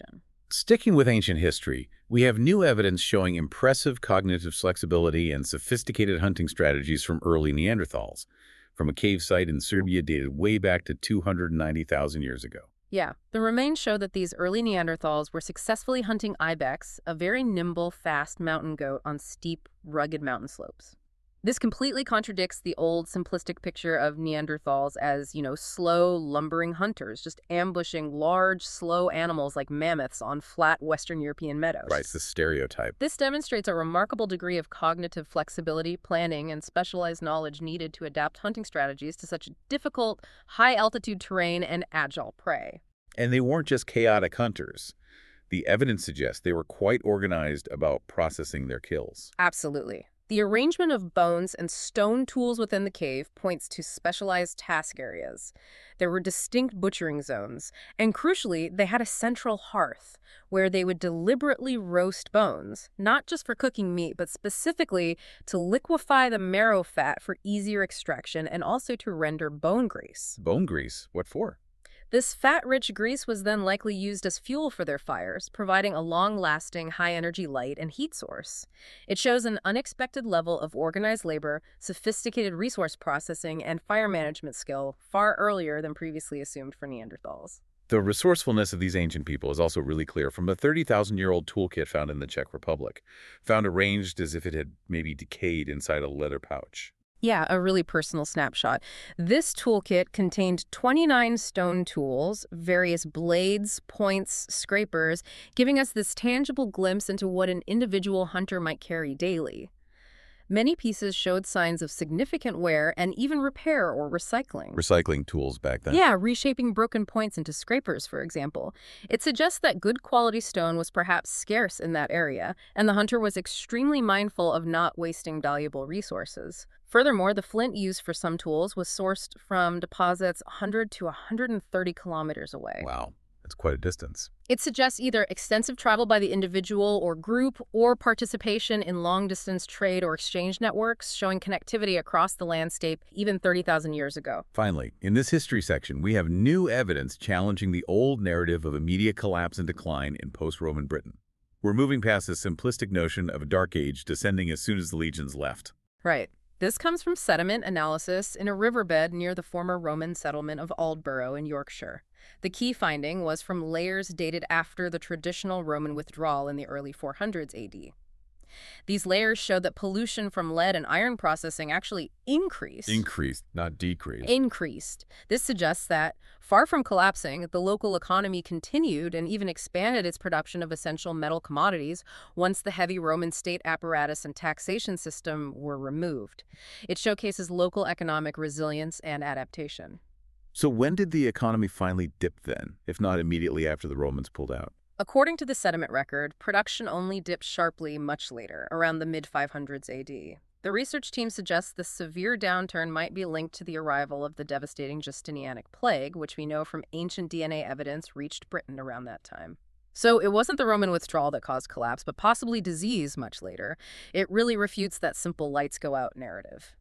Sticking with ancient history, we have new evidence showing impressive cognitive flexibility and sophisticated hunting strategies from early Neanderthals, from a cave site in Serbia dated way back to 290,000 years ago. Yeah, the remains show that these early Neanderthals were successfully hunting ibex, a very nimble, fast mountain goat on steep, rugged mountain slopes. This completely contradicts the old simplistic picture of Neanderthals as, slow, lumbering hunters, just ambushing large, slow animals like mammoths on flat Western European meadows. Right, it's the stereotype. This demonstrates a remarkable degree of cognitive flexibility, planning, and specialized knowledge needed to adapt hunting strategies to such difficult, high-altitude terrain and agile prey. And they weren't just chaotic hunters. The evidence suggests they were quite organized about processing their kills. Absolutely. The arrangement of bones and stone tools within the cave points to specialized task areas. There were distinct butchering zones, and crucially, they had a central hearth where they would deliberately roast bones, not just for cooking meat, but specifically to liquefy the marrow fat for easier extraction and also to render bone grease. Bone grease? What for? This fat-rich grease was then likely used as fuel for their fires, providing a long-lasting, high-energy light and heat source. It shows an unexpected level of organized labor, sophisticated resource processing, and fire management skill far earlier than previously assumed for Neanderthals. The resourcefulness of these ancient people is also really clear from a 30,000-year-old toolkit found in the Czech Republic, found arranged as if it had maybe decayed inside a leather pouch. Yeah, a really personal snapshot. This toolkit contained 29 stone tools, various blades, points, scrapers, giving us this tangible glimpse into what an individual hunter might carry daily. Many pieces showed signs of significant wear and even repair or recycling. Recycling tools back then. Yeah, reshaping broken points into scrapers, for example. It suggests that good quality stone was perhaps scarce in that area, and the hunter was extremely mindful of not wasting valuable resources. Furthermore, the flint used for some tools was sourced from deposits 100 to 130 kilometers away. Wow, that's quite a distance. It suggests either extensive travel by the individual or group or participation in long-distance trade or exchange networks, showing connectivity across the landscape even 30,000 years ago. Finally, in this history section, we have new evidence challenging the old narrative of immediate collapse and decline in post-Roman Britain. We're moving past the simplistic notion of a dark age descending as soon as the legions left. Right. This comes from sediment analysis in a riverbed near the former Roman settlement of Aldborough in Yorkshire. The key finding was from layers dated after the traditional Roman withdrawal in the early 400s AD. These layers showed that pollution from lead and iron processing actually increased. Increased, not decreased. Increased. This suggests that, far from collapsing, the local economy continued and even expanded its production of essential metal commodities once the heavy Roman state apparatus and taxation system were removed. It showcases local economic resilience and adaptation. So when did the economy finally dip then, if not immediately after the Romans pulled out? According to the sediment record, production only dipped sharply much later, around the mid-500s AD. The research team suggests the severe downturn might be linked to the arrival of the devastating Justinianic plague, which we know from ancient DNA evidence reached Britain around that time. So it wasn't the Roman withdrawal that caused collapse, but possibly disease much later. It really refutes that simple lights go out narrative.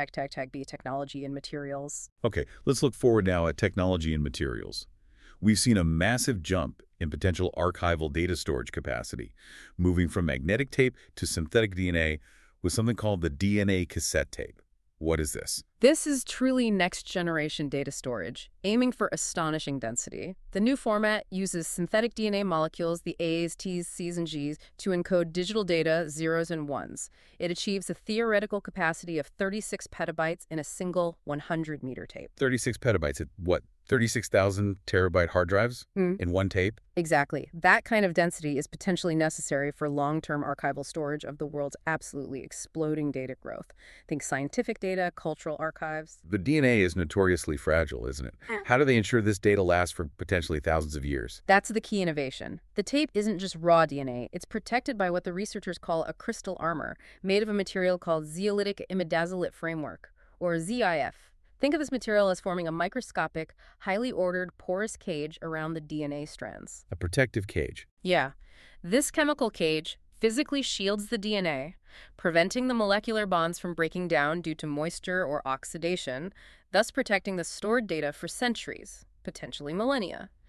#B technology and materials. Okay, let's look forward now at technology and materials. We've seen a massive jump in potential archival data storage capacity, moving from magnetic tape to synthetic DNA with something called the DNA cassette tape. What is this? This is truly next-generation data storage, aiming for astonishing density. The new format uses synthetic DNA molecules, the A's, T's, C's, and G's, to encode digital data, zeros and ones. It achieves a theoretical capacity of 36 petabytes in a single 100-meter tape. 36 petabytes at what? 36,000 terabyte hard drives in one tape? Exactly. That kind of density is potentially necessary for long-term archival storage of the world's absolutely exploding data growth. Think scientific data, cultural archives. The DNA is notoriously fragile, isn't it? How do they ensure this data lasts for potentially thousands of years? That's the key innovation. The tape isn't just raw DNA. It's protected by what the researchers call a crystal armor, made of a material called zeolitic imidazolite framework, or ZIF. Think of this material as forming a microscopic, highly ordered, porous cage around the DNA strands. A protective cage. Yeah. This chemical cage physically shields the DNA, preventing the molecular bonds from breaking down due to moisture or oxidation, thus protecting the stored data for centuries, potentially millennia.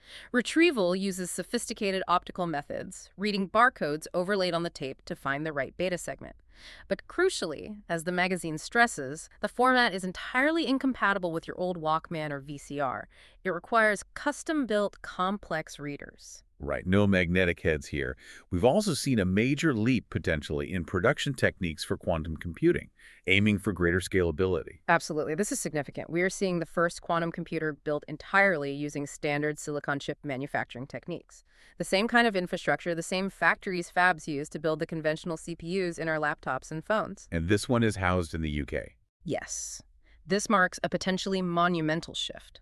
Retrieval uses sophisticated optical methods, reading barcodes overlaid on the tape to find the right beta segment. But crucially, as the magazine stresses, the format is entirely incompatible with your old Walkman or VCR. It requires custom-built, complex readers. Right, no magnetic heads here. We've also seen a major leap potentially in production techniques for quantum computing, aiming for greater scalability. Absolutely. This is significant. We are seeing the first quantum computer built entirely using standard silicon chip manufacturing techniques. The same kind of infrastructure, the same factories fabs use to build the conventional CPUs in our laptops and phones. And this one is housed in the UK. Yes. This marks a potentially monumental shift.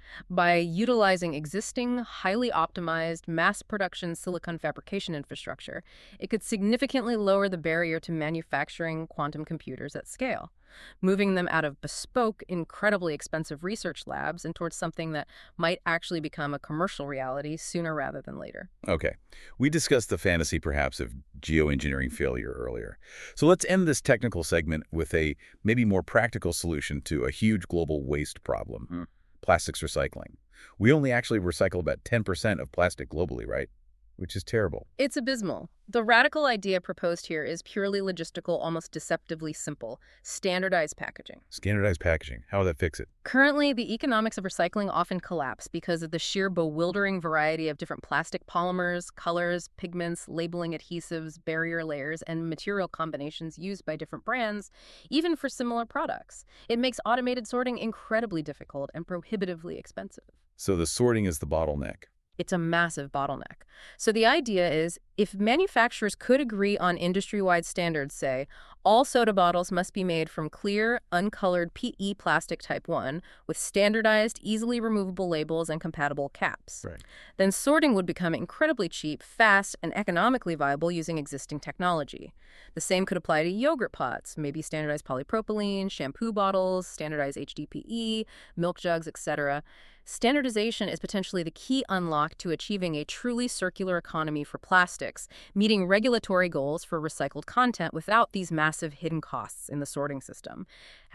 By utilizing existing, highly optimized, mass-production silicon fabrication infrastructure, it could significantly lower the barrier to manufacturing quantum computers at scale, moving them out of bespoke, incredibly expensive research labs and towards something that might actually become a commercial reality sooner rather than later. Okay, we discussed the fantasy perhaps of geoengineering failure earlier. So let's end this technical segment with a maybe more practical solution to a huge global waste problem. Plastics recycling. We only actually recycle about 10% of plastic globally, right? Which is terrible. It's abysmal. The radical idea proposed here is purely logistical, almost deceptively simple: standardized packaging. Standardized packaging. How will that fix it? Currently, the economics of recycling often collapse because of the sheer bewildering variety of different plastic polymers, colors, pigments, labeling adhesives, barrier layers, and material combinations used by different brands, even for similar products. It makes automated sorting incredibly difficult and prohibitively expensive. So the sorting is the bottleneck. It's a massive bottleneck. So the idea is, if manufacturers could agree on industry-wide standards, say, all soda bottles must be made from clear, uncolored PE plastic type 1 with standardized, easily removable labels and compatible caps. Right. Then sorting would become incredibly cheap, fast, and economically viable using existing technology. The same could apply to yogurt pots, maybe standardized polypropylene, shampoo bottles, standardized HDPE, milk jugs, etc. Standardization is potentially the key unlock to achieving a truly circular economy for plastics, meeting regulatory goals for recycled content without these massive hidden costs in the sorting system.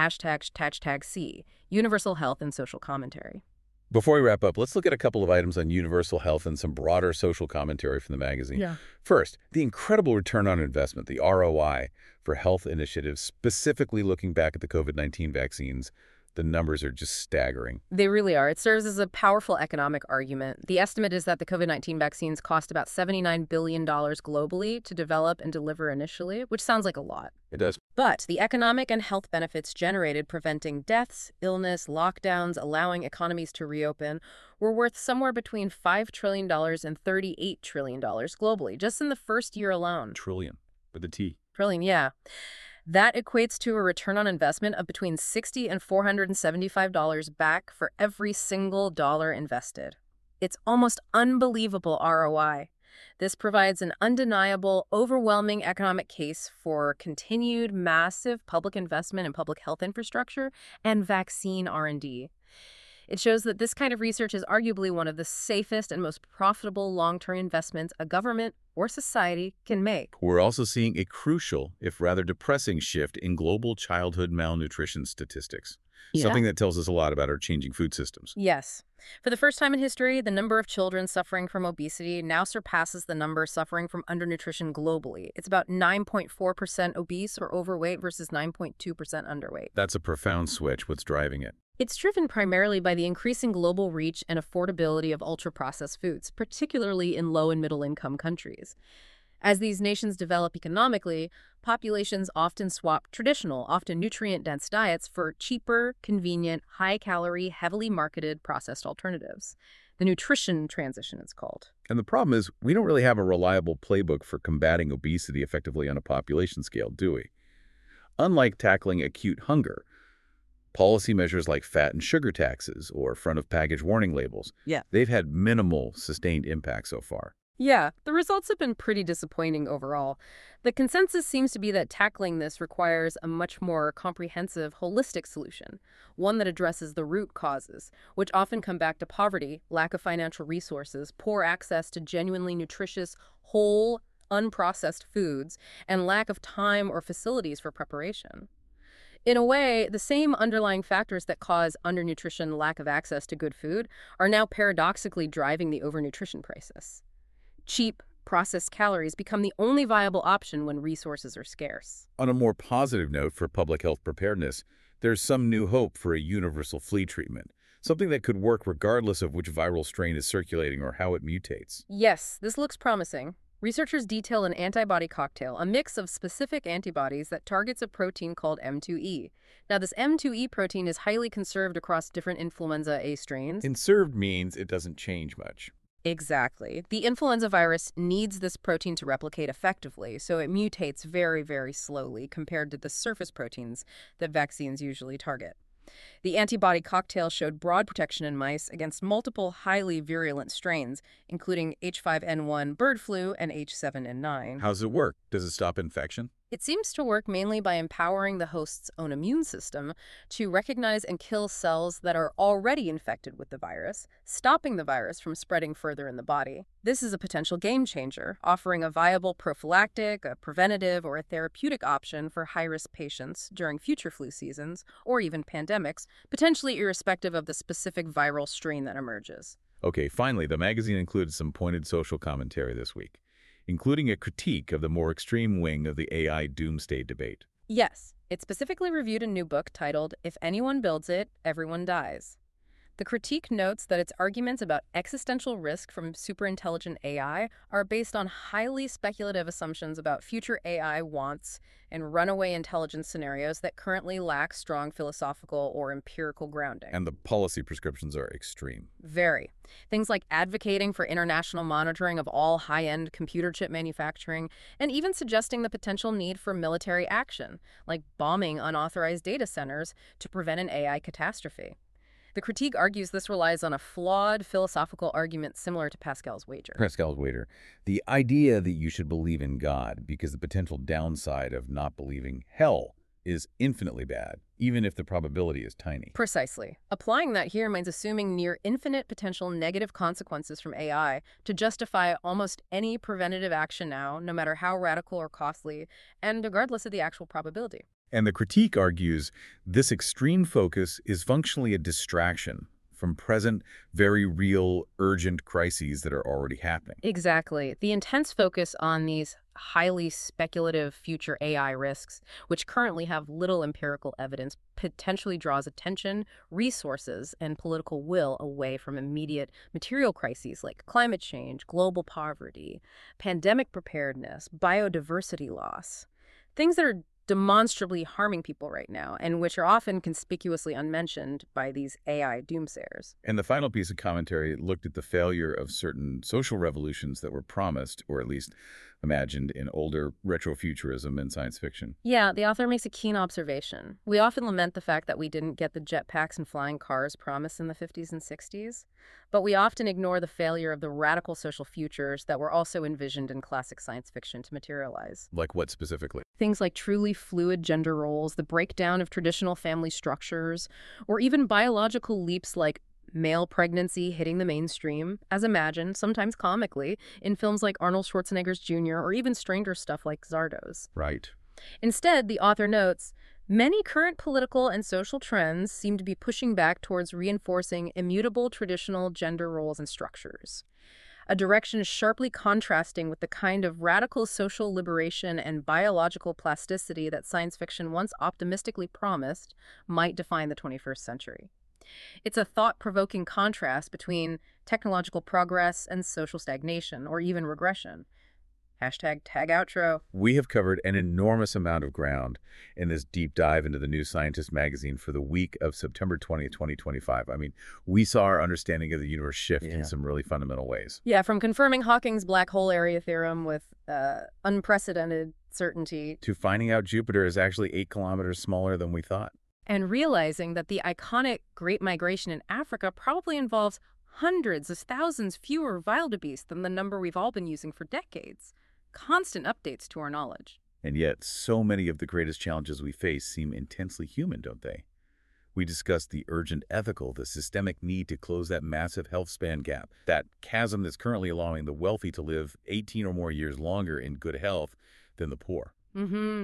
#C, universal health and social commentary. Before we wrap up, let's look at a couple of items on universal health and some broader social commentary from the magazine. Yeah. First, the incredible return on investment, the ROI, for health initiatives, specifically looking back at the COVID-19 vaccines. The numbers are just staggering. They really are. It serves as a powerful economic argument. The estimate is that the COVID-19 vaccines cost about $79 billion globally to develop and deliver initially, which sounds like a lot. It does. But the economic and health benefits generated preventing deaths, illness, lockdowns, allowing economies to reopen were worth somewhere between $5 trillion and $38 trillion globally, just in the first year alone. Trillion, with a T. Trillion, yeah. That equates to a return on investment of between $60 and $475 back for every single dollar invested. It's almost unbelievable ROI. This provides an undeniable, overwhelming economic case for continued massive public investment in public health infrastructure and vaccine R&D. It shows that this kind of research is arguably one of the safest and most profitable long-term investments a government or society can make. We're also seeing a crucial, if rather depressing, shift in global childhood malnutrition statistics. Yeah. Something that tells us a lot about our changing food systems. Yes. For the first time in history, the number of children suffering from obesity now surpasses the number suffering from undernutrition globally. It's about 9.4% obese or overweight versus 9.2% underweight. That's a profound switch. What's driving it? It's driven primarily by the increasing global reach and affordability of ultra-processed foods, particularly in low- and middle-income countries. As these nations develop economically, populations often swap traditional, often nutrient-dense diets for cheaper, convenient, high-calorie, heavily marketed processed alternatives. The nutrition transition, it's called. And the problem is, we don't really have a reliable playbook for combating obesity effectively on a population scale, do we? Unlike tackling acute hunger, policy measures like fat and sugar taxes or front-of-package warning labels, they've had minimal sustained impact so far. Yeah, the results have been pretty disappointing overall. The consensus seems to be that tackling this requires a much more comprehensive, holistic solution, one that addresses the root causes, which often come back to poverty, lack of financial resources, poor access to genuinely nutritious, whole, unprocessed foods, and lack of time or facilities for preparation. In a way, the same underlying factors that cause undernutrition, lack of access to good food, are now paradoxically driving the overnutrition crisis. Cheap, processed calories become the only viable option when resources are scarce. On a more positive note for public health preparedness, there's some new hope for a universal flea treatment, something that could work regardless of which viral strain is circulating or how it mutates. Yes, this looks promising. Researchers detail an antibody cocktail, a mix of specific antibodies that targets a protein called M2E. Now, this M2E protein is highly conserved across different influenza A strains. Conserved means it doesn't change much. Exactly. The influenza virus needs this protein to replicate effectively, so it mutates very, very slowly compared to the surface proteins that vaccines usually target. The antibody cocktail showed broad protection in mice against multiple highly virulent strains, including H5N1 bird flu and H7N9. How's it work? Does it stop infection? It seems to work mainly by empowering the host's own immune system to recognize and kill cells that are already infected with the virus, stopping the virus from spreading further in the body. This is a potential game changer, offering a viable prophylactic, a preventative, or a therapeutic option for high-risk patients during future flu seasons, or even pandemics, potentially irrespective of the specific viral strain that emerges. Okay, finally, the magazine included some pointed social commentary this week, including a critique of the more extreme wing of the AI doomsday debate. Yes, it specifically reviewed a new book titled If Anyone Builds It, Everyone Dies. The critique notes that its arguments about existential risk from superintelligent AI are based on highly speculative assumptions about future AI wants and runaway intelligence scenarios that currently lack strong philosophical or empirical grounding. And the policy prescriptions are extreme. Very. Things like advocating for international monitoring of all high-end computer chip manufacturing, and even suggesting the potential need for military action, like bombing unauthorized data centers to prevent an AI catastrophe. The critique argues this relies on a flawed philosophical argument similar to Pascal's wager. Pascal's wager. The idea that you should believe in God because the potential downside of not believing hell is infinitely bad, even if the probability is tiny. Precisely. Applying that here means assuming near infinite potential negative consequences from AI to justify almost any preventative action now, no matter how radical or costly, and regardless of the actual probability. And the critique argues this extreme focus is functionally a distraction from present, very real, urgent crises that are already happening. Exactly. The intense focus on these highly speculative future AI risks, which currently have little empirical evidence, potentially draws attention, resources, and political will away from immediate material crises like climate change, global poverty, pandemic preparedness, biodiversity loss. Things that are demonstrably harming people right now, and which are often conspicuously unmentioned by these AI doomsayers. And the final piece of commentary looked at the failure of certain social revolutions that were promised, or at least imagined, in older retrofuturism and science fiction. Yeah, the author makes a keen observation. We often lament the fact that we didn't get the jetpacks and flying cars promised in the 50s and 60s, but we often ignore the failure of the radical social futures that were also envisioned in classic science fiction to materialize. Like what specifically? Things like truly fluid gender roles, the breakdown of traditional family structures, or even biological leaps like male pregnancy hitting the mainstream, as imagined, sometimes comically, in films like Arnold Schwarzenegger's Jr. or even stranger stuff like Zardoz. Right. Instead, the author notes, many current political and social trends seem to be pushing back towards reinforcing immutable traditional gender roles and structures, a direction sharply contrasting with the kind of radical social liberation and biological plasticity that science fiction once optimistically promised might define the 21st century. It's a thought-provoking contrast between technological progress and social stagnation, or even regression. Hashtag tag outro. We have covered an enormous amount of ground in this deep dive into the New Scientist magazine for the week of September 20th, 2025. I mean, we saw our understanding of the universe shift in some really fundamental ways. Yeah, from confirming Hawking's black hole area theorem with unprecedented certainty to finding out Jupiter is actually 8 kilometers smaller than we thought. And realizing that the iconic Great Migration in Africa probably involves hundreds of thousands fewer wildebeest than the number we've all been using for decades. Constant updates to our knowledge. And yet, so many of the greatest challenges we face seem intensely human, don't they? We discussed the urgent ethical, the systemic need to close that massive health span gap, that chasm that's currently allowing the wealthy to live 18 or more years longer in good health than the poor.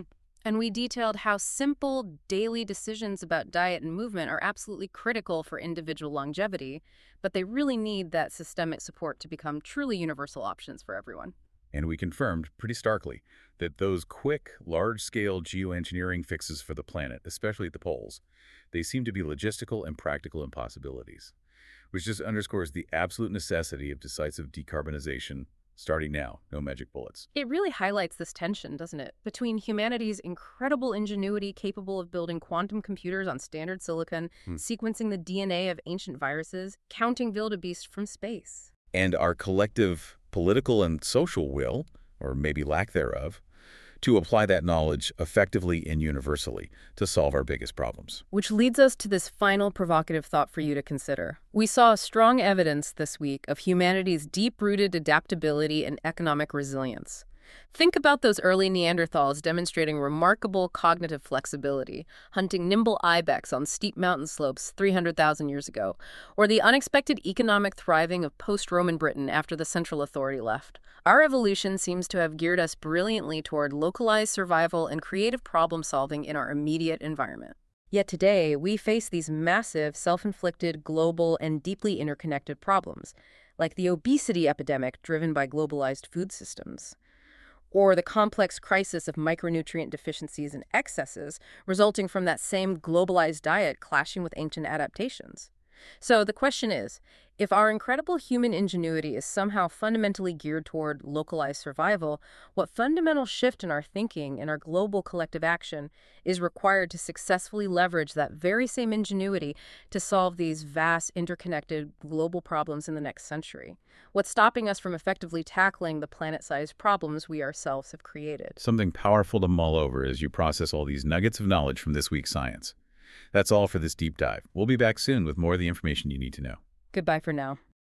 And we detailed how simple daily decisions about diet and movement are absolutely critical for individual longevity, but they really need that systemic support to become truly universal options for everyone. And we confirmed pretty starkly that those quick, large-scale geoengineering fixes for the planet, especially at the poles, they seem to be logistical and practical impossibilities, which just underscores the absolute necessity of decisive decarbonization starting now, no magic bullets. It really highlights this tension, doesn't it, between humanity's incredible ingenuity capable of building quantum computers on standard silicon, sequencing the DNA of ancient viruses, counting wildebeest from space. And our collective political and social will, or maybe lack thereof, to apply that knowledge effectively and universally to solve our biggest problems. Which leads us to this final provocative thought for you to consider. We saw strong evidence this week of humanity's deep-rooted adaptability and economic resilience. Think about those early Neanderthals demonstrating remarkable cognitive flexibility, hunting nimble ibex on steep mountain slopes 300,000 years ago, or the unexpected economic thriving of post-Roman Britain after the central authority left. Our evolution seems to have geared us brilliantly toward localized survival and creative problem-solving in our immediate environment. Yet today, we face these massive, self-inflicted, global, and deeply interconnected problems, like the obesity epidemic driven by globalized food systems, or the complex crisis of micronutrient deficiencies and excesses resulting from that same globalized diet clashing with ancient adaptations. So the question is, if our incredible human ingenuity is somehow fundamentally geared toward localized survival, what fundamental shift in our thinking and our global collective action is required to successfully leverage that very same ingenuity to solve these vast, interconnected global problems in the next century? What's stopping us from effectively tackling the planet-sized problems we ourselves have created? Something powerful to mull over as you process all these nuggets of knowledge from this week's science. That's all for this deep dive. We'll be back soon with more of the information you need to know. Goodbye for now.